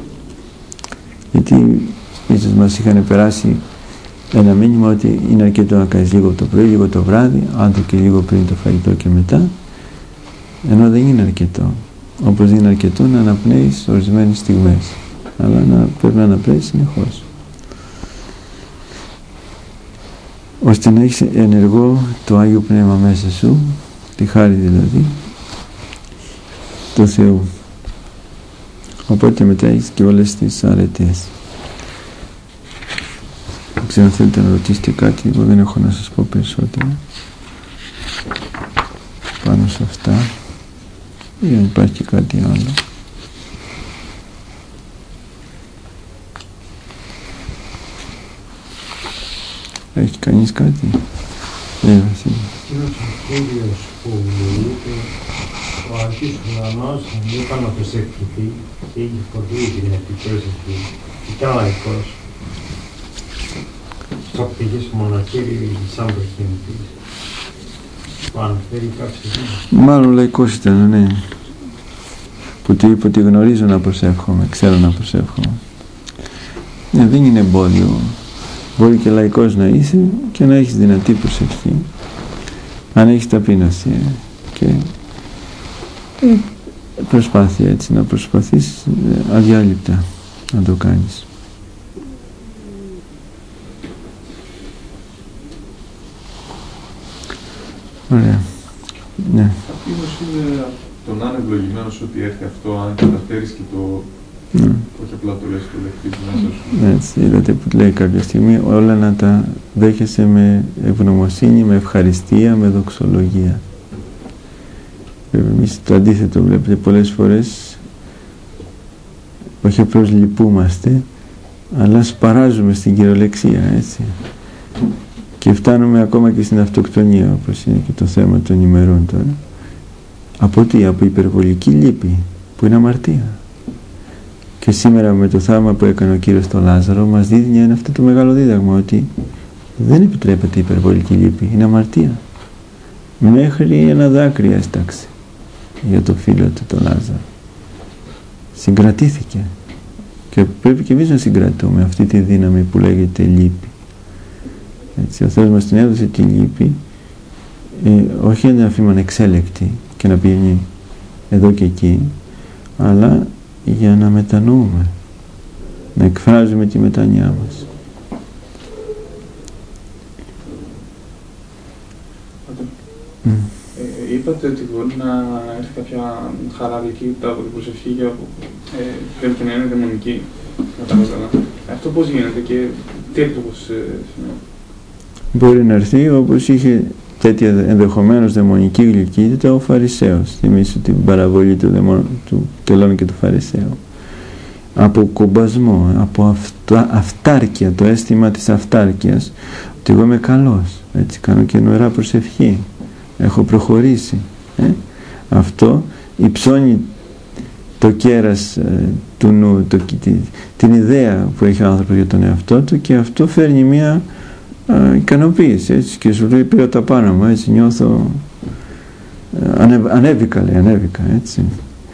Γιατί ίσως μας είχαν περάσει ένα μήνυμα ότι είναι αρκετό να κάνεις λίγο το πρωί, λίγο το βράδυ, αν το και λίγο πριν το φαγητό και μετά, ενώ δεν είναι αρκετό. Όπως δεν είναι αρκετό να αναπνέεις ορισμένες στιγμές, αλλά πρέπει να αναπνέεις συνεχώς, ώστε να έχεις ενεργό το Άγιο Πνεύμα μέσα σου, τη χάρη δηλαδή του Θεού. Οπότε μετά έχεις και όλες τις αρετές. Δεν ξέρω αν θέλετε να ρωτήσετε κάτι, εγώ δεν έχω να σας πω περισσότερο πάνω σε αυτά ή αν υπάρχει και κάτι άλλο. Έχει κανείς κάτι? Βασίλη. Εκείνος ο Κύριος που μιλείται, ο αρχής ουρανός δεν είπα να προσευχηθεί και είχε φωτίσει την αυτή προσευχή. Και ο λαϊκός, στο πήγες μοναχήρι σαν προχυνητής, που αναφέρει κάποιος. Μάλλον λαϊκός ήταν, ναι. Που του είπε ότι γνωρίζω να προσεύχομαι, ξέρω να προσεύχομαι. Ναι, δεν είναι εμπόδιο. Μπορεί και λαϊκός να είσαι και να έχεις δυνατή προσευχή, αν έχεις ταπείνωση και προσπάθεια έτσι να προσπαθείς αδιάλειπτα να το κάνεις. Ωραία. Ναι. Ταπείνωση είναι το να είναι ευλογημένος ότι έρθει αυτό, αν καταφέρεις και το... όχι απλά το λες, το δεχτείς μέσα σου. Έτσι, είδατε που λέει κάποια στιγμή όλα να τα δέχεσαι με ευγνωμοσύνη, με ευχαριστία, με δοξολογία. Εμείς το αντίθετο βλέπετε πολλές φορές, όχι απλώς λυπούμαστε, αλλά σπαράζουμε στην κυριολεξία, έτσι. Και φτάνουμε ακόμα και στην αυτοκτονία, όπως είναι και το θέμα των ημερών τώρα. Από τι? Από υπερβολική λύπη, που είναι αμαρτία. Και σήμερα με το θαύμα που έκανε ο Κύριος στο Λάζαρο μας δίδει αυτό το μεγάλο δίδαγμα, ότι δεν επιτρέπεται η υπερβολική λύπη, είναι αμαρτία. Μέχρι ένα δάκρυ έσταξε για το φίλο του το Λάζαρο. Συγκρατήθηκε. Και πρέπει και εμείς να συγκρατούμε αυτή τη δύναμη που λέγεται λύπη. Έτσι, ο Θεός μας την έδωσε τη λύπη, όχι να αφήνουμε ανεξέλεκτη και να πηγαίνει εδώ και εκεί, αλλά για να μετανοούμε, να εκφράζουμε τη μετάνοιά μας. Είπατε ότι μπορεί να έρθει κάποια χαρά μετά από την προσευχή και πρέπει και να είναι δαιμονική. Αυτό πώς γίνεται και τι ακριβώς σημαίνει? Μπορεί να έρθει όπως είχε τέτοια ενδεχομένως δαιμονική γλυκύτητα ο Φαρισαίος. Θυμίσου την παραβολή του τελώνου και του Φαρισαίου. Από κομπασμό, από αυτάρκεια, το αίσθημα της αυτάρκειας, ότι εγώ είμαι καλός, έτσι, κάνω και νοερά προσευχή, έχω προχωρήσει. Αυτό υψώνει το κέρας του νου, την ιδέα που έχει ο άνθρωπος για τον εαυτό του, και αυτό φέρνει μια ικανοποίηση, έτσι, και σου λέει πήρα τα πάνω μου, έτσι, νιώθω ανέβηκα, λέει, ανέβηκα, έτσι.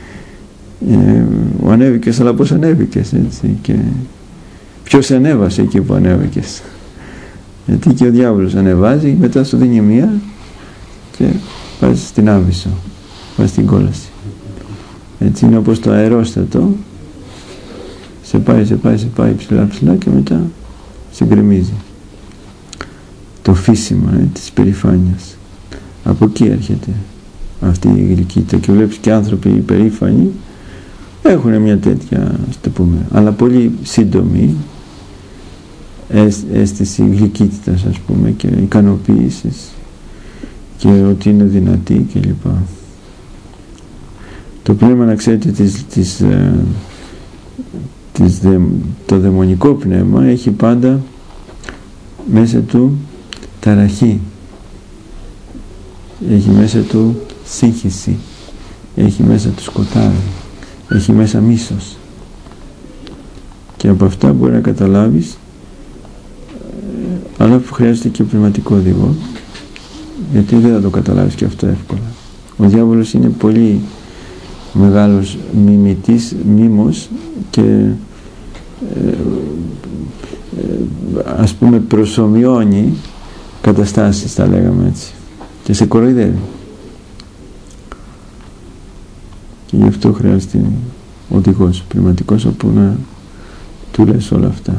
Ανέβηκες, αλλά πώς ανέβηκες, έτσι, και ποιος ανέβασε εκεί που ανέβηκες? Γιατί και ο διάβολος ανεβάζει, μετά σου δίνει μία και πας στην άβυσσο, πας στην κόλαση. Έτσι είναι όπως το αερόστατο, σε πάει ψηλά και μετά σε γκρεμίζει. Το φύσιμα της περηφάνειας. Από εκεί έρχεται αυτή η γλυκύτητα, και βλέπεις και άνθρωποι υπερήφανοι έχουν μια τέτοια, ας το πούμε, αλλά πολύ σύντομη αίσθηση γλυκύτητας, ας πούμε, και ικανοποίησης και ότι είναι δυνατή κλπ. Το πνεύμα, να ξέρετε, το δαιμονικό πνεύμα έχει πάντα μέσα του ταραχή, έχει μέσα του σύγχυση, έχει μέσα του σκοτάδι, έχει μέσα μίσος, και από αυτά μπορεί να καταλάβεις, αλλά που χρειάζεται και πνευματικό οδηγό, γιατί δεν θα το καταλάβεις και αυτό εύκολα. Ο διάβολος είναι πολύ μεγάλος μίμος και ας πούμε προσομοιώνει καταστάσεις, τα λέγαμε έτσι, και σε κοροϊδεύει, και γι' αυτό χρειάζεται οδηγός πνευματικός όπου να του λες όλα αυτά.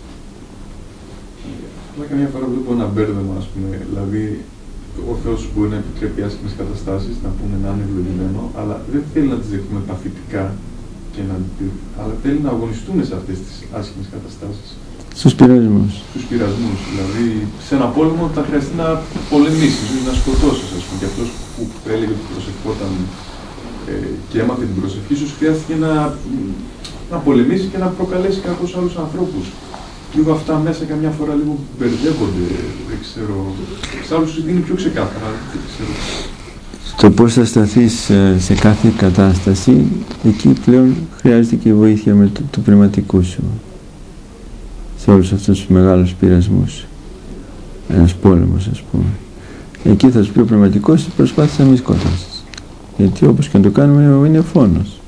Αλλά καμιά φορά βλέπω ένα μπέρδεμα, ας πούμε, δηλαδή ο Θεός μπορεί να επιτρέπει άσχημες καταστάσεις, να πούμε να είναι ευλογημένο, αλλά δεν θέλει να τις δεχτούμε παθητικά, αλλά θέλει να αγωνιστούμε σε αυτές τις άσχημες καταστάσεις. Στους πειρασμούς. Στους πειρασμούς. Δηλαδή, σε ένα πόλεμο θα χρειαστεί να πολεμήσεις, να σκοτώσεις, ας πούμε. Και αυτός που έλεγε ότι προσευχόταν και έμαθε την προσευχή, ίσως χρειάστηκε να πολεμήσει και να προκαλέσει κάποιους άλλους ανθρώπους. Λίγο αυτά μέσα καμιά φορά λίγο μπερδεύονται, δεν ξέρω. Σ' άλλους είναι πιο ξεκάθαρα, δεν ξέρω. Στο πώς θα σταθείς σε κάθε κατάσταση, εκεί πλέον χρειάζεται και η βοήθεια του πνευματικού σου. Σε όλους αυτούς τους μεγάλους πειρασμούς. Ένας πόλεμος, ας πούμε. Εκεί θα σου πει ο πνευματικός, προσπάθησε να μην σκοτώσεις. Γιατί όπως και να το κάνουμε είναι φόνος.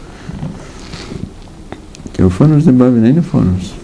Και ο φόνος δεν πάβει να είναι φόνος.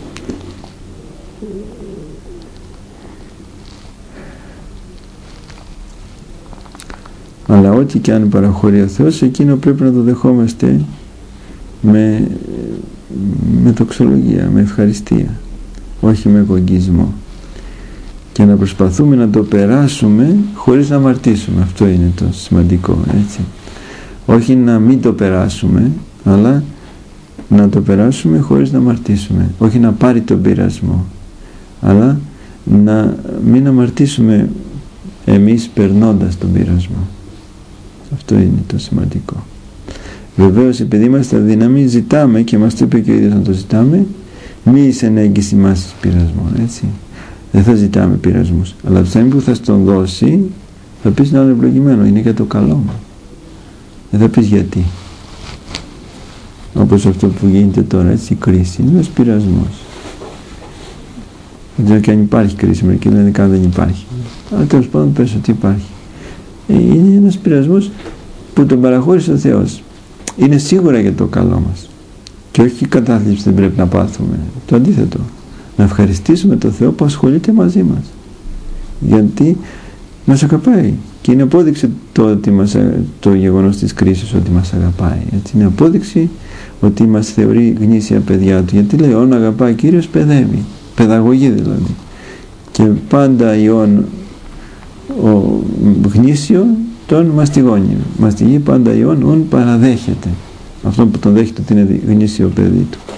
Αλλά ό,τι και αν παραχωρεί ο Θεός, εκείνο πρέπει να το δεχόμαστε με δοξολογία, με ευχαριστία, όχι με εγωγισμό, και να προσπαθούμε να το περάσουμε χωρίς να αμαρτήσουμε. Αυτό είναι το σημαντικό, έτσι. Όχι να μην το περάσουμε, αλλά να το περάσουμε χωρίς να αμαρτήσουμε. Όχι να πάρει τον πειρασμό, αλλά να μην αμαρτήσουμε εμείς περνώντας τον πειρασμό. Αυτό είναι το σημαντικό. Βεβαίως, επειδή είμαστε αδύναμοι, ζητάμε, και μας το είπε και ο ίδιος να το ζητάμε, μη είσαι ανέγγιση μας πειρασμών, έτσι. Δεν θα ζητάμε πειρασμούς, αλλά το time που θα στον δώσει, θα πεις να είναι ευλογημένο, είναι για το καλό μου. Δεν θα πεις γιατί. όπως αυτό που γίνεται τώρα, έτσι, η κρίση, είναι ένας πειρασμός. Δεν ξέρω και αν υπάρχει κρίση, μερικοί λένε καν δεν υπάρχει. Αλλά τέλος πάντων πες ότι υπάρχει. Είναι ένας πειρασμός που τον παραχώρησε ο Θεός. Είναι σίγουρα για το καλό μας. Και όχι η κατάθλιψη δεν πρέπει να πάθουμε. Το αντίθετο. Να ευχαριστήσουμε τον Θεό που ασχολείται μαζί μας. Γιατί μας αγαπάει. Και είναι απόδειξη το γεγονός της κρίσης ότι μας αγαπάει. Έτσι, είναι απόδειξη ότι μας θεωρεί γνήσια παιδιά του. Γιατί λέει, όν αγαπάει Κύριος παιδεύει. Παιδαγωγή δηλαδή. Και πάντα ιών ο γνήσιο τον μαστιγώνει. Μαστιγεί πάντα ιών, όν παραδέχεται. Αυτό που τον δέχεται ότι είναι γνήσιο παιδί του.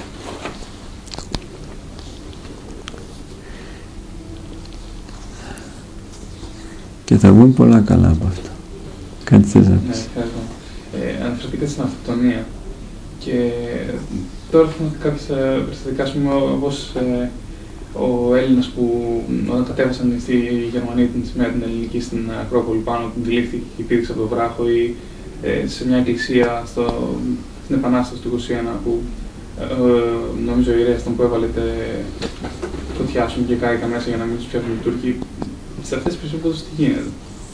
Και θα βγουν πολλά καλά από αυτό. Κάτι θες να πεις? Ναι, αναφερθήκατε στην αυτοκτονία. Και τώρα έχουμε κάποιες περιστατικά, όπως ο Έλληνας που όταν κατέβασαν στη Γερμανία την σημαία την ελληνική στην Ακρόπολη πάνω, την τυλίχθηκε και υπήρξε από το βράχο, ή σε μια εκκλησία στην Επανάσταση του 21 που νομίζω ο ιερέας ήταν που έβαλε φωτιά και κάηκα μέσα για να μην τους πιάσουν οι Τούρκοι. Σε αυτές τις περιπτώσεις τι γίνεται?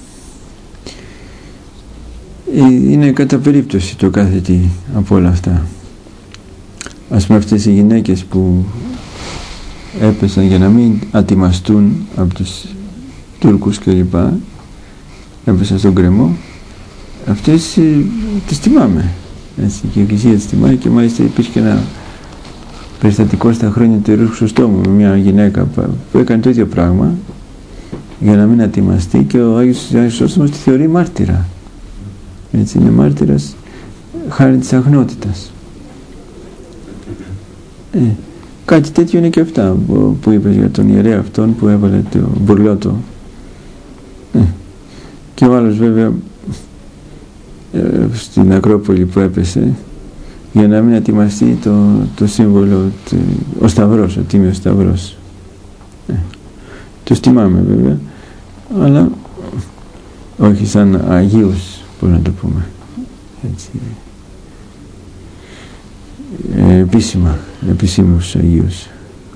Είναι κατά περίπτωση το κάθε τι από όλα αυτά. Ας πούμε αυτές οι γυναίκες που έπεσαν για να μην ατιμαστούν από τους Τούρκους κλπ, έπεσαν στον κρεμό, αυτές τις τιμάμε. Έτσι, και η Εκκλησία τις τιμάει, και μάλιστα υπήρχε και ένα περιστατικό στα χρόνια του Ιερού Χρυσοστόμου με μια γυναίκα που έκανε το ίδιο πράγμα για να μην ατιμαστεί, και ο Άγιος Χρυσόστομος τη θεωρεί μάρτυρα. Έτσι, είναι μάρτυρας χάρη της αγνότητας. Κάτι τέτοιο είναι και αυτά που είπες για τον ιερέα αυτόν που έβαλε το μπουρλότο. Και ο άλλος βέβαια στην Ακρόπολη που έπεσε για να μην ατιμαστεί το σύμβολο, ο Σταυρός, ο Τίμιος Σταυρός. Τους τιμάμε βέβαια, αλλά όχι σαν Αγίους, πώς να το πούμε, έτσι, επίσημους Αγίους.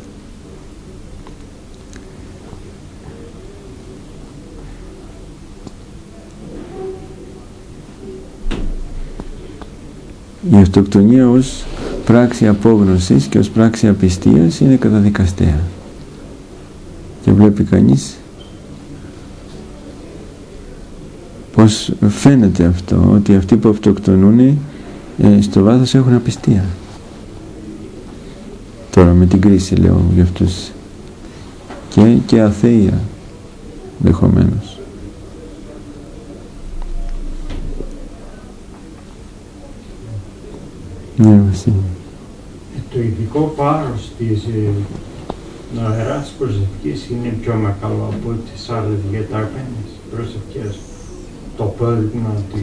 Η αυτοκτονία ως πράξη απόγνωσης και ως πράξη απιστίας είναι καταδικαστέα. Και βλέπει κανείς πως φαίνεται αυτό, ότι αυτοί που αυτοκτονούν στο βάθος έχουν απιστία. Τώρα με την κρίση λέω για αυτούς, και αθεία ενδεχομένως. Ναι, Βασίλη. Το ειδικό βάρος της νοεράς προσευχής είναι πιο μεγάλο από τις άλλες διαταγμένες προσευχές. Το πέλγμα, την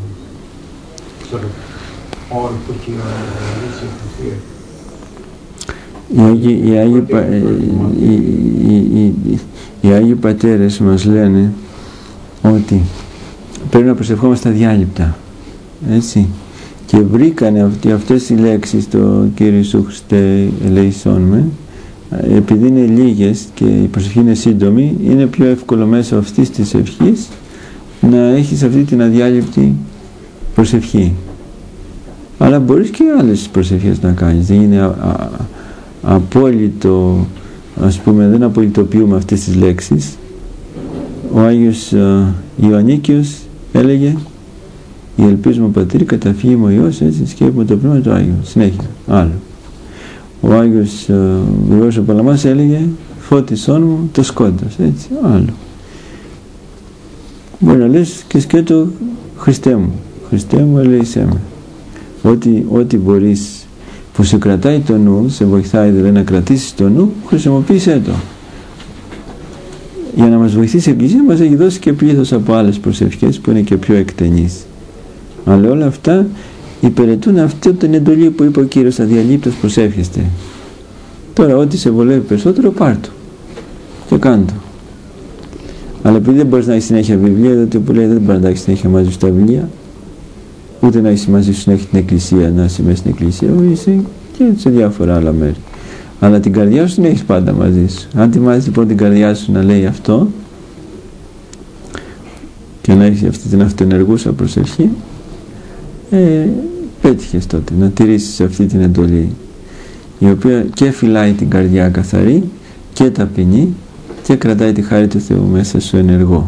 όρκο και οι Άγιοι Πατέρες μας λένε ότι πρέπει να προσευχόμαστε αδιάλειπτα, έτσι, και βρήκανε αυτές οι λέξεις το Κύριε Ιησού Χριστέ ελεησόν με, επειδή είναι λίγες και η προσευχή είναι σύντομη, είναι πιο εύκολο μέσω αυτής της ευχής να έχεις αυτή την αδιάλειπτη προσευχή. Αλλά μπορείς και άλλες προσευχές να κάνεις, δεν είναι απόλυτο, ας πούμε, δεν απολυτοποιούμε αυτές τις λέξεις. Ο Άγιος Ιωαννίκιος έλεγε «Η ελπίζουμε Πατήρ, καταφύγει μου ο Υιός, έτσι, σκέπτομαι το Πνεύμα του Άγιο». Συνέχεια, άλλο. Ο Άγιος Γρηγόρης ο Παλαμάς έλεγε «Φώτισόν μου το σκόντος», έτσι, άλλο. Μπορεί να λες και σκέτο «Χριστέ μου ελέησέ με». Ό,τι μπορείς που σε κρατάει το νου, σε βοηθάει δηλαδή να κρατήσεις το νου, χρησιμοποίησέ το. Για να μας βοηθήσει η Εκκλησία μας έχει δώσει και πλήθος από άλλες προσευχές που είναι και πιο εκτενείς. Αλλά όλα αυτά υπηρετούν αυτή την εντολή που είπε ο Κύριος, αδιαλείπτως προσεύχεστε. Τώρα ό,τι σε βολεύει περισσότερο πάρ' το και κάν' το. Αλλά επειδή δεν μπορείς να έχεις συνέχεια βιβλία, διότι που λέει δεν μπορεί να τα έχεις συνέχεια μαζί στα βιβλία, ούτε να είσαι μαζί σου να έχει την εκκλησία, να είσαι μέσα στην εκκλησία, είσαι και σε διάφορα άλλα μέρη. Αλλά την καρδιά σου την έχεις πάντα μαζί σου. Αν ετοιμάζεις λοιπόν την καρδιά σου να λέει αυτό και να έχει αυτή την αυτοενεργούσα προσευχή, πέτυχες τότε να τηρήσεις αυτή την εντολή, η οποία και φυλάει την καρδιά καθαρή και ταπεινή και κρατάει τη χάρη του Θεού μέσα σου ενεργό.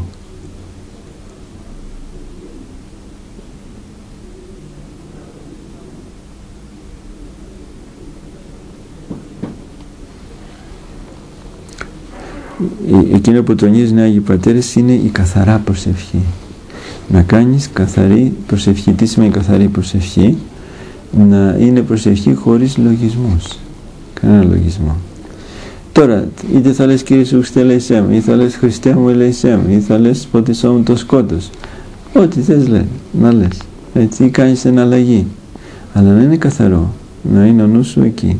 Εκείνο που τονίζουν οι Άγιοι Πατέρες είναι η καθαρά προσευχή. Να κάνεις καθαρή προσευχή. Τι σημαίνει καθαρή προσευχή? Να είναι προσευχή χωρίς λογισμούς. Κανένα λογισμό. Τώρα, είτε θα λες Κύριε Ιησού Χριστέ ελέησέ με, ή θα λες Χριστέ μου ελέησέ με, ή θα λες ποτισό μου το σκότος. Ό,τι θες να λες. Έτσι κάνεις εναλλαγή. Αλλά να είναι καθαρό. Να είναι ο νους σου εκεί.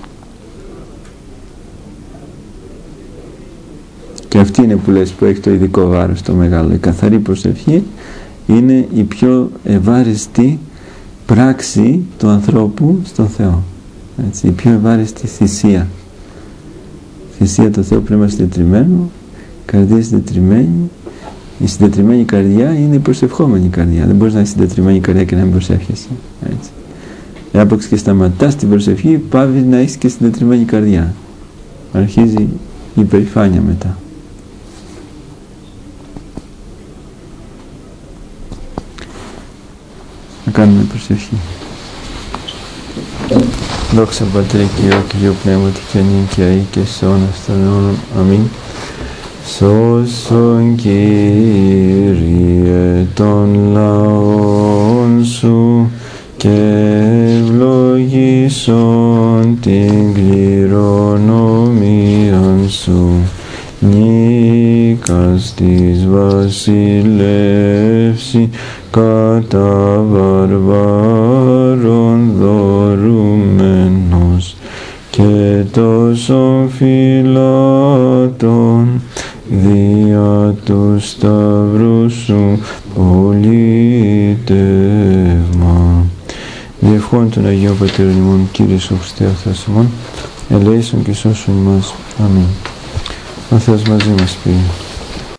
Και αυτή είναι που λες που έχει το ειδικό βάρος το μεγάλο. Η καθαρή προσευχή είναι η πιο ευάρεστη πράξη του ανθρώπου στον Θεό. Έτσι, η πιο ευάρεστη θυσία. Θυσία του Θεού πρέπει να είναι συντετριμμένο, καρδία συντετριμένη. Η συντετριμένη καρδιά είναι η προσευχόμενη καρδιά. Δεν μπορείς να έχει συντετριμένη καρδιά και να μην προσεύχεσαι. Έτσι. Άπαξ και σταματάς την προσευχή, πάβεις να έχεις και συντετριμένη καρδιά. Αρχίζει η υπερηφάνεια μετά. Να κάνουμε προσευχή. Δόξα Πατρί και Υιό και Υιό Πνεύματι και νυν και αεί και σε αιώνας των αιώνων. Αμήν. Σώσον Κύριε των λαών σου και ευλογήσον την κληρονομίαν σου. Νίκας της βασιλεύση κατά βαρβάρων δωρούμενος και τόσων φυλάτων δια του σταυρού σου πολίτευμα. Διευχών των Αγίων Πατέρων ημών, Κύριε Ιησού Χριστέ ο Θεός ημών, ελέησον και σώσον ημάς. Αμήν. Ο Θεός μαζί μας πει.